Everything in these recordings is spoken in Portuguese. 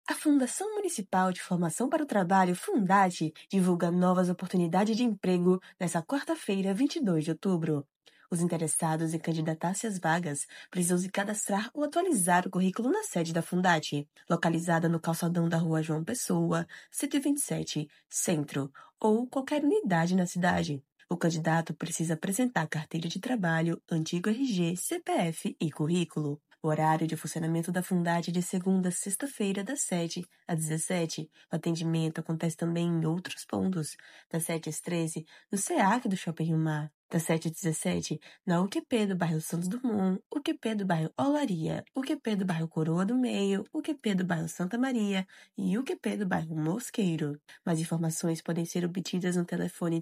A Fundação Municipal de Formação para o Trabalho, Fundate, divulga novas oportunidades de emprego nesta quarta-feira, 22 de outubro. Os interessados em candidatar-se às vagas precisam se cadastrar ou atualizar o currículo na sede da Fundate, localizada no calçadão da Rua João Pessoa, 127, Centro, ou qualquer unidade na cidade. O candidato precisa apresentar carteira de trabalho, antigo RG, CPF e currículo. O horário de funcionamento da Fundate é de segunda a sexta-feira, das 7 às 17. O atendimento acontece também em outros pontos, das 7 às 13, no SEAC do Shopping Rio Mar, das 7 às 17, na UQP do bairro Santos Dumont, UQP do bairro Olaria, UQP do bairro Coroa do Meio, UQP do bairro Santa Maria e UQP do bairro Mosqueiro. Mais informações podem ser obtidas no telefone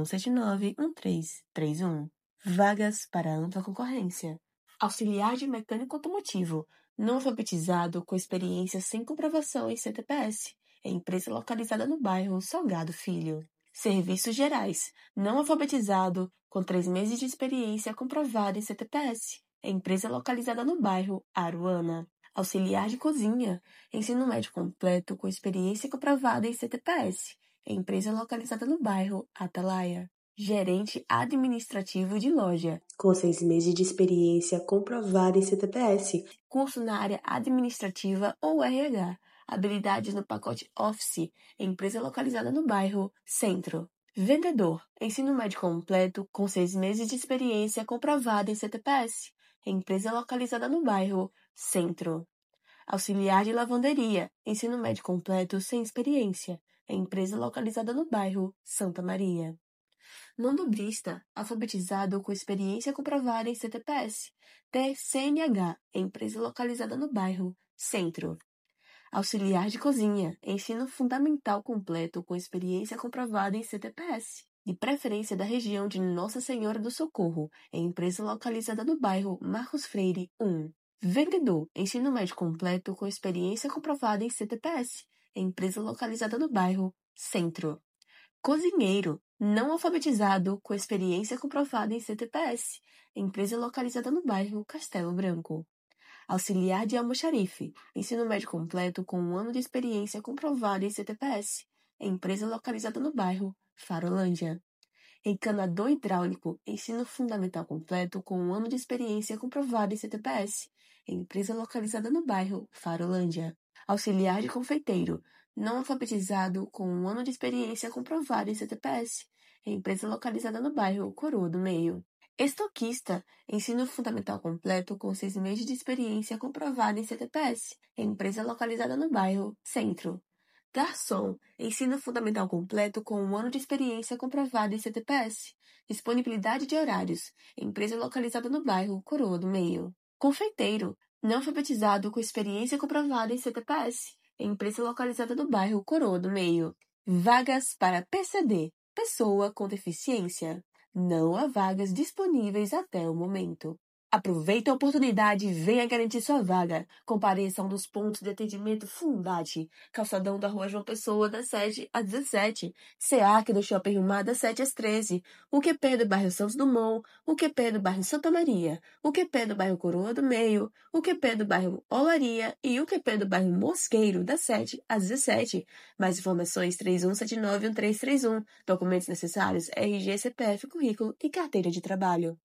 3179-1331. Vagas para ampla concorrência. Auxiliar de mecânico automotivo, não alfabetizado, com experiência sem comprovação em CTPS, empresa localizada no bairro Salgado Filho. Serviços gerais, não alfabetizado, com 3 meses de experiência comprovada em CTPS, empresa localizada no bairro Aruana. Auxiliar de cozinha, ensino médio completo com experiência comprovada em CTPS, empresa localizada no bairro Atalaia. Gerente administrativo de loja, com 6 meses de experiência comprovada em CTPS, curso na área administrativa ou RH, habilidades no pacote Office, empresa localizada no bairro Centro. Vendedor, ensino médio completo com 6 meses de experiência comprovada em CTPS, empresa localizada no bairro Centro. Auxiliar de lavanderia, ensino médio completo sem experiência, empresa localizada no bairro Santa Maria. Mandobrista, alfabetizado com experiência comprovada em CTPS, TCNH, empresa localizada no bairro Centro. Auxiliar de cozinha, ensino fundamental completo com experiência comprovada em CTPS, de preferência da região de Nossa Senhora do Socorro, empresa localizada no bairro Marcos Freire 1. Vendedor, ensino médio completo com experiência comprovada em CTPS, empresa localizada no bairro Centro. Cozinheiro, não alfabetizado, com experiência comprovada em CTPS, empresa localizada no bairro Castelo Branco. Auxiliar de almoxarife, ensino médio completo com 1 ano de experiência comprovada em CTPS, empresa localizada no bairro Farolândia. Encanador hidráulico, ensino fundamental completo com 1 ano de experiência comprovada em CTPS, empresa localizada no bairro Farolândia. Auxiliar de confeiteiro, não alfabetizado com 1 ano de experiência comprovada em CTPS, empresa localizada no bairro Coroa do Meio. Estoquista, ensino fundamental completo com 6 meses de experiência comprovada em CTPS, empresa localizada no bairro Centro. Garçom, ensino fundamental completo com 1 ano de experiência comprovada em CTPS, disponibilidade de horários, empresa localizada no bairro Coroa do Meio. Confeiteiro, não alfabetizado com experiência comprovada em CTPS, empresa localizada no bairro Coroa do Meio. Vagas para PCD, pessoa com deficiência. Não há vagas disponíveis até o momento. Aproveite a oportunidade e venha garantir sua vaga. Compareça a um dos pontos de atendimento Fundate, calçadão da Rua João Pessoa, das 7 às 17, SEAC do Shopping Rio Mar, das 7 às 13, UQP do bairro Santos Dumont, UQP do bairro Santa Maria, UQP do bairro Coroa do Meio, UQP do bairro Olaria e UQP do bairro Mosqueiro, das 7 às 17. Mais informações 3179-1331. Documentos necessários: RG, CPF, currículo e carteira de trabalho.